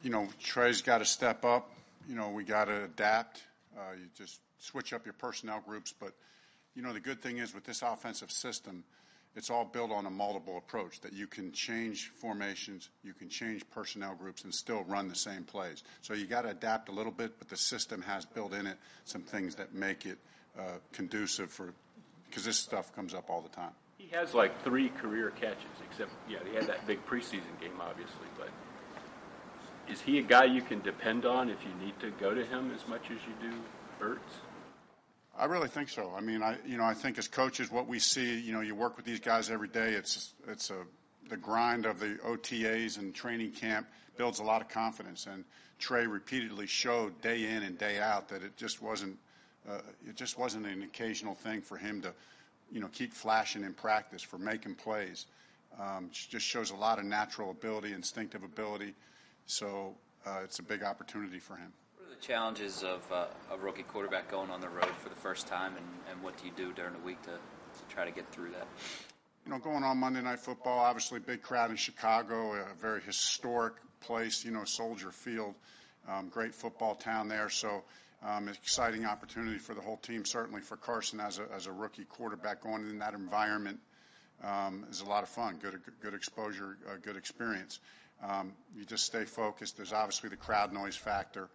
Trey's got to step up. We got to adapt. You just switch up your personnel groups. But, the good thing is with this offensive system, it's all built on a multiple approach that you can change formations, you can change personnel groups and still run the same plays. So you got to adapt a little bit, but the system has built in it some things that make it conducive because this stuff comes up all the time. He has like 3 career catches, except, he had that big preseason game, obviously. But is he a guy you can depend on if you need to go to him as much as you do Ertz? I really think so. I mean, I think as coaches, what we see, you work with these guys every day. The grind of the OTAs and training camp builds a lot of confidence. And Trey repeatedly showed day in and day out that it just wasn't an occasional thing for him to, keep flashing in practice for making plays. Just shows a lot of natural ability, instinctive ability. So it's a big opportunity for him. What are the challenges of a rookie quarterback going on the road for the first time, and what do you do during the week to try to get through that? Going on Monday Night Football, obviously big crowd in Chicago, a very historic place, Soldier Field, great football town there. So exciting opportunity for the whole team, certainly for Carson as a rookie quarterback going in that environment is a lot of fun, good exposure, good experience. You just stay focused. There's obviously the crowd noise factor.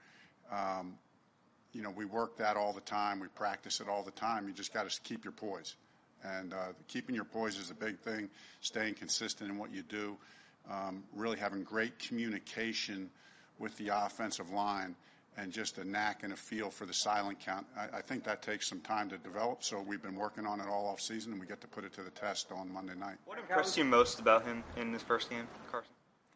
We work that all the time. We practice it all the time. You just got to keep your poise. And keeping your poise is a big thing, staying consistent in what you do, really having great communication with the offensive line, and just a knack and a feel for the silent count. I think that takes some time to develop, so we've been working on it all off season, and we get to put it to the test on Monday night. What impressed you most about him in this first game, Carson?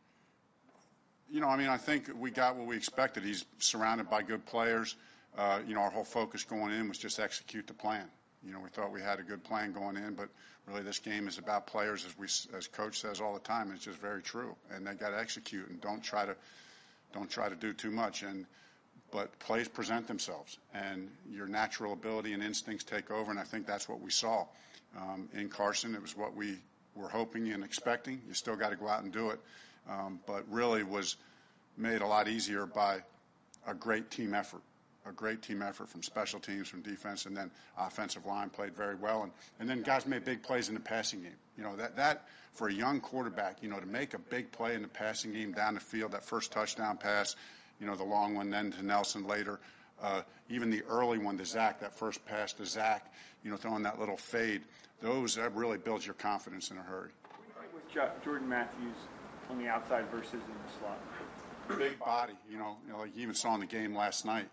I think we got what we expected. He's surrounded by good players. Our whole focus going in was just execute the plan. We thought we had a good plan going in, but really this game is about players, as Coach says all the time. It's just very true, and they got to execute and don't try to do too much. But plays present themselves, and your natural ability and instincts take over, and I think that's what we saw in Carson. It was what we were hoping and expecting. You still got to go out and do it, but really was made a lot easier by a great team effort. A great team effort from special teams, from defense, and then offensive line played very well. And then guys made big plays in the passing game. That for a young quarterback, to make a big play in the passing game down the field, that first touchdown pass, the long one then to Nelson later, even the early one to Zach, that first pass to Zach, throwing that little fade, that really builds your confidence in a hurry. What do you think with Jordan Matthews on the outside versus in the slot? Big body, like you even saw in the game last night.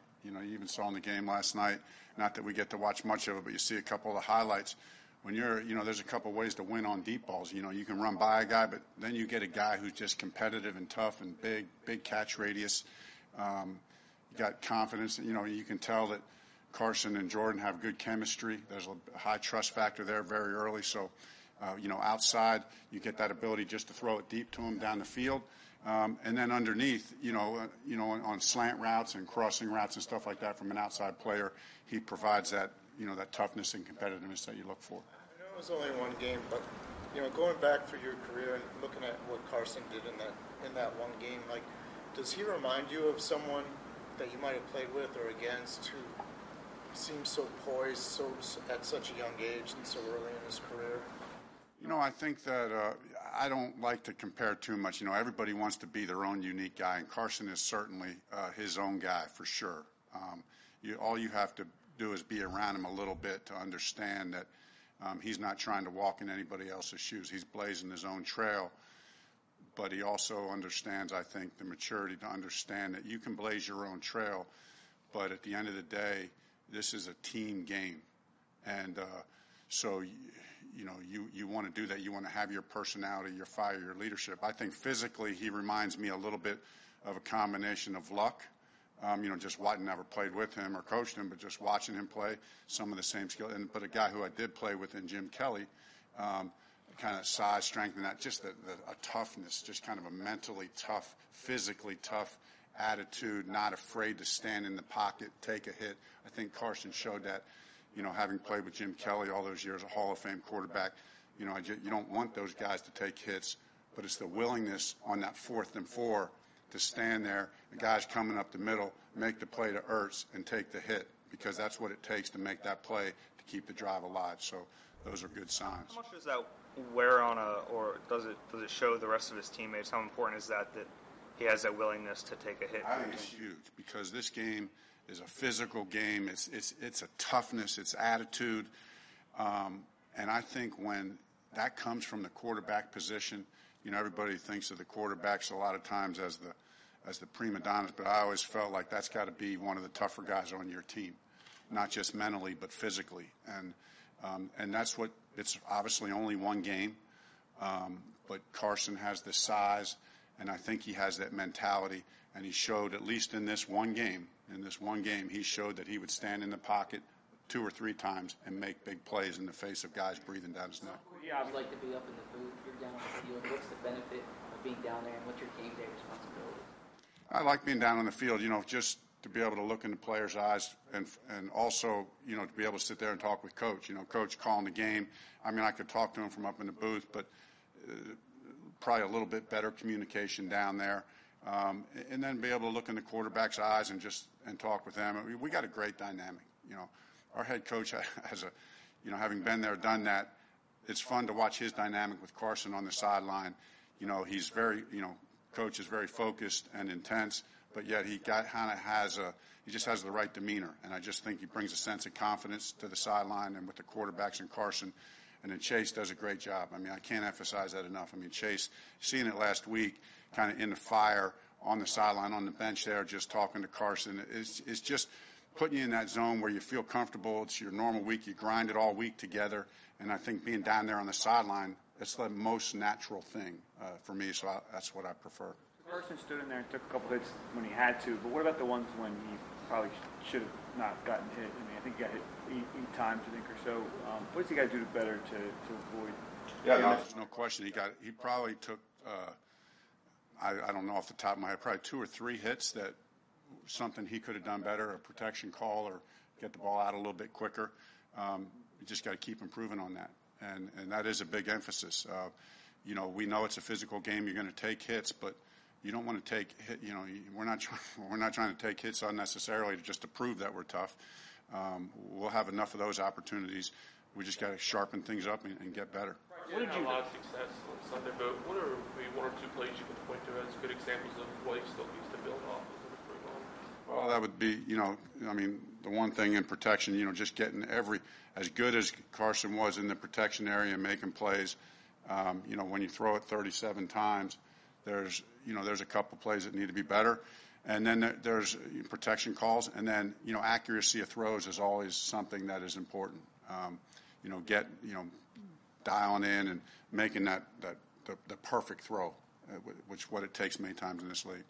Not that we get to watch much of it, but you see a couple of the highlights. When there's a couple of ways to win on deep balls. You can run by a guy, but then you get a guy who's just competitive and tough and big catch radius. You got confidence. You can tell that Carson and Jordan have good chemistry. There's a high trust factor there very early. So, outside, you get that ability just to throw it deep to him down the field. And then underneath, on slant routes and crossing routes and stuff like that from an outside player, he provides that, that toughness and competitiveness that you look for. I know it was only one game, but, going back through your career and looking at what Carson did in that one game, like, does he remind you of someone that you might have played with or against who seems so poised at such a young age and so early in his career? I think that I don't like to compare too much. Everybody wants to be their own unique guy, and Carson is certainly his own guy for sure. All you have to do is be around him a little bit to understand that he's not trying to walk in anybody else's shoes. He's blazing his own trail, but he also understands, I think, the maturity to understand that you can blaze your own trail, but at the end of the day, this is a team game, and so you want to do that. You want to have your personality, your fire, your leadership. I think physically he reminds me a little bit of a combination of Luck. Just never played with him or coached him, but just watching him play, some of the same skill. But a guy who I did play with in Jim Kelly, kind of size, strength, and that just a toughness, just kind of a mentally tough, physically tough attitude, not afraid to stand in the pocket, take a hit. I think Carson showed that. Having played with Jim Kelly all those years, a Hall of Fame quarterback, you don't want those guys to take hits, but it's the willingness on that 4th and 4 to stand there, the guy's coming up the middle, make the play to Ertz and take the hit, because that's what it takes to make that play to keep the drive alive. So those are good signs. How much does that wear on or does it show the rest of his teammates? How important is that he has that willingness to take a hit? I think it's huge, because this game is a physical game. It's a toughness, it's attitude, and I think when that comes from the quarterback position, everybody thinks of the quarterbacks a lot of times as the prima donnas, but I always felt like that's got to be one of the tougher guys on your team, not just mentally but physically, and that's what. It's obviously only one game, but Carson has the size, and I think he has that mentality, and he showed, at least in this one game, he showed that he would stand in the pocket 2 or 3 times and make big plays in the face of guys breathing down his neck. Yeah, It's like to be up in the booth, you're down on the field. What's the benefit of being down there, and what's your game day responsibility? I like being down on the field, just to be able to look in the players' eyes and also, to be able to sit there and talk with Coach. Coach calling the game. I mean, I could talk to him from up in the booth, but probably a little bit better communication down there. And then be able to look in the quarterback's eyes and talk with them. I mean, we got a great dynamic. Our head coach has having been there, done that, it's fun to watch his dynamic with Carson on the sideline. He's very, Coach is very focused and intense, but yet he just has the right demeanor, and I just think he brings a sense of confidence to the sideline and with the quarterbacks and Carson, and then Chase does a great job. I mean, I can't emphasize that enough. I mean, Chase, seeing it last week, kind of in the fire on the sideline, on the bench there, just talking to Carson, it's just putting you in that zone where you feel comfortable. It's your normal week. You grind it all week together, and I think being down there on the sideline, it's the most natural thing for me, so that's what I prefer. Carson stood in there and took a couple hits when he had to, but what about the ones when he probably should have not gotten hit? I mean, I think he got hit 8 times, I think, or so. What does he got to do better to avoid? Yeah, there's no question. He probably took, I don't know off the top of my head, probably 2 or 3 hits that something he could have done better, a protection call or get the ball out a little bit quicker. You just got to keep improving on that, and that is a big emphasis. We know it's a physical game. You're going to take hits, but you don't want to take hit. We're not trying to take hits unnecessarily just to prove that we're tough. We'll have enough of those opportunities. We just got to sharpen things up and get better. What did you have a lot of success on Sunday, but what are maybe 1 or 2 plays you can point to as good examples of what he still needs to build off of and improve on? Well, that would be, the one thing in protection, just getting as good as Carson was in the protection area and making plays, when you throw it 37 times, there's a couple plays that need to be better. And then there's protection calls, and then, accuracy of throws is always something that is important. Dialing in and making the perfect throw, which what it takes many times in this league.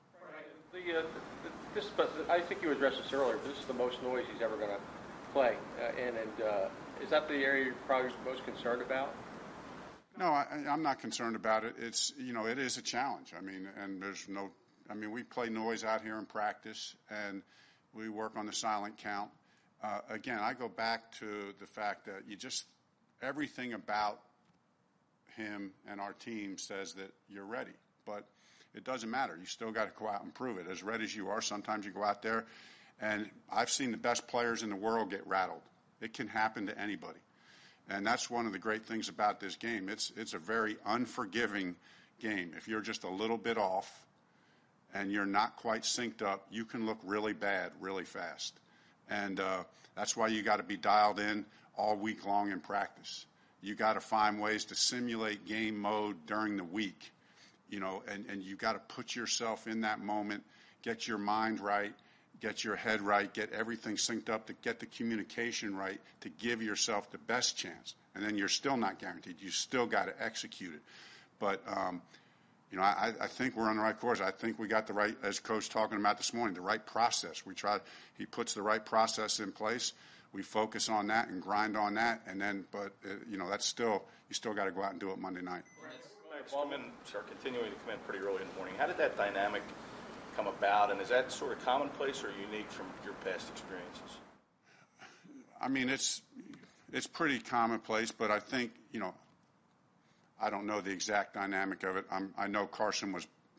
I think you addressed this earlier. This is the most noise he's ever going to play, and is that the area you're probably most concerned about? No, I'm not concerned about it. It's it is a challenge. We play noise out here in practice, and we work on the silent count. Again, I go back to the fact that everything about him and our team says that you're ready, but it doesn't matter. You still got to go out and prove it. As ready as you are, sometimes you go out there, and I've seen the best players in the world get rattled. It can happen to anybody, and that's one of the great things about this game. It's a very unforgiving game. If you're just a little bit off and you're not quite synced up, you can look really bad really fast, and that's why you got to be dialed in all week long in practice. You got to find ways to simulate game mode during the week, and you got to put yourself in that moment, get your mind right, get your head right, get everything synced up, to get the communication right, to give yourself the best chance. And then you're still not guaranteed. You still got to execute it. But, I think we're on the right course. I think we got the right, as Coach talking about this morning, the right process. He puts the right process in place. We focus on that and grind on that, and then, that's still, you still got to go out and do it Monday night. Women are continuing to come in pretty early in the morning. How did that dynamic come about, and is that sort of commonplace or unique from your past experiences? I mean, it's pretty commonplace, but I think, I don't know the exact dynamic of it. I know Carson was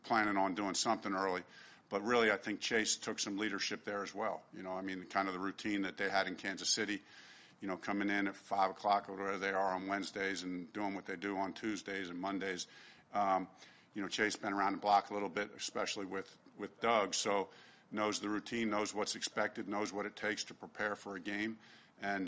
planning on doing something early. But really, I think Chase took some leadership there as well. I mean, kind of the routine that they had in Kansas City, coming in at 5 o'clock or whatever they are on Wednesdays and doing what they do on Tuesdays and Mondays. Chase been around the block a little bit, especially with Doug, so knows the routine, knows what's expected, knows what it takes to prepare for a game. And,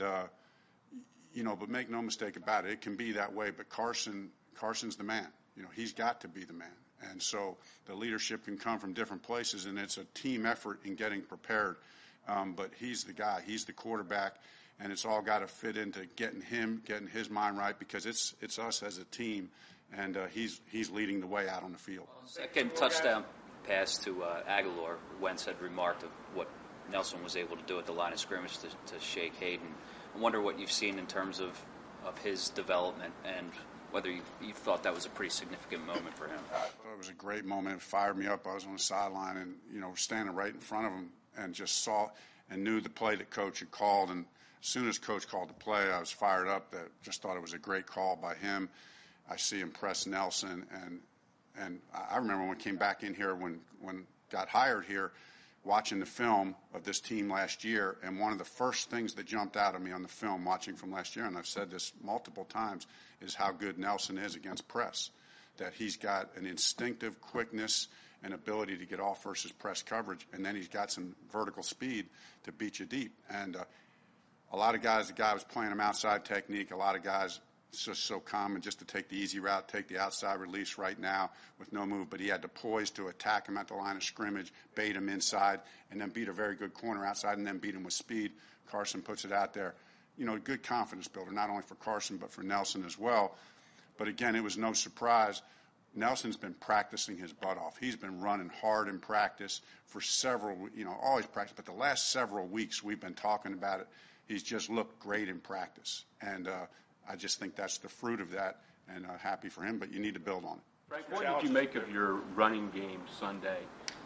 but make no mistake about it, it can be that way. But Carson's the man. He's got to be the man. And so the leadership can come from different places, and it's a team effort in getting prepared. But he's the guy. He's the quarterback, and it's all got to fit into getting his mind right, because it's us as a team, and he's leading the way out on the field. Second touchdown pass to Aguilar, Wentz had remarked of what Nelson was able to do at the line of scrimmage to shake Hayden. I wonder what you've seen in terms of his development, and whether you thought that was a pretty significant moment for him. I thought it was a great moment. It fired me up. I was on the sideline and, standing right in front of him, and just saw and knew the play that Coach had called. And as soon as Coach called the play, I was fired up. That just thought it was a great call by him. I see him press Nelson, and I remember when I came back in here when got hired here, watching the film of this team last year, and one of the first things that jumped out at me on the film watching from last year, and I've said this multiple times, is how good Nelson is against press. That he's got an instinctive quickness and ability to get off versus press coverage, and then he's got some vertical speed to beat you deep. And a lot of guys, the guy was playing him outside technique. A lot of guys, it's just so common just to take the easy route, take the outside release right now with no move. But he had the poise to attack him at the line of scrimmage, bait him inside, and then beat a very good corner outside, and then beat him with speed. Carson puts it out there. Good confidence builder, not only for Carson but for Nelson as well. But again, it was no surprise. Nelson's been practicing his butt off. He's been running hard in practice for several, always practice. But the last several weeks we've been talking about it. He's just looked great in practice. And I just think that's the fruit of that, and happy for him, but you need to build on it. Frank, what did you make of your running game Sunday?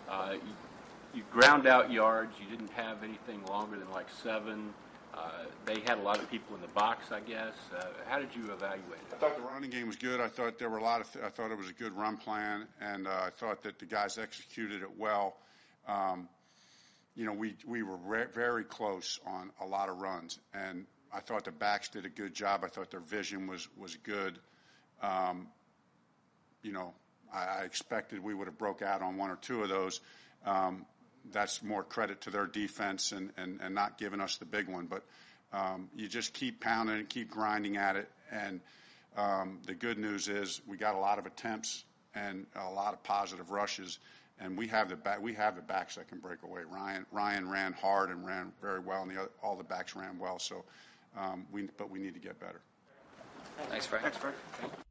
You ground out yards. You didn't have anything longer than like 7. They had a lot of people in the box, I guess. How did you evaluate it? I thought the running game was good. I thought there were I thought it was a good run plan, and I thought that the guys executed it well. We were very close on a lot of runs, and I thought the backs did a good job. I thought their vision was good. I expected we would have broke out on 1 or 2 of those. That's more credit to their defense and not giving us the big one. But you just keep pounding it, keep grinding at it. And the good news is we got a lot of attempts and a lot of positive rushes. And we have the backs that can break away. Ryan ran hard and ran very well, and all the backs ran well. So, but we need to get better. Thanks, Frank. Thanks, Frank.